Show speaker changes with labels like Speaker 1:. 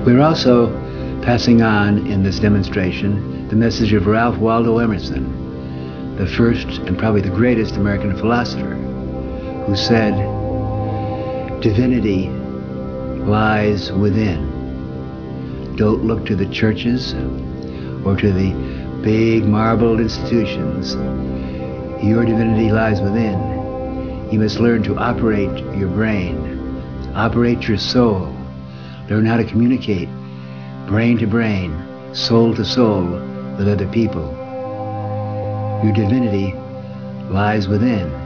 Speaker 1: We're also passing on in this demonstration the message of Ralph Waldo Emerson, the first and probably the greatest American philosopher, who said, "Divinity lies within. Don't look to the churches or to the big marbled institutions. Your divinity lies within. You must learn to operate your brain, operate your soul, learn how to communicate brain to brain, soul to soul with other people. Your divinity lies within."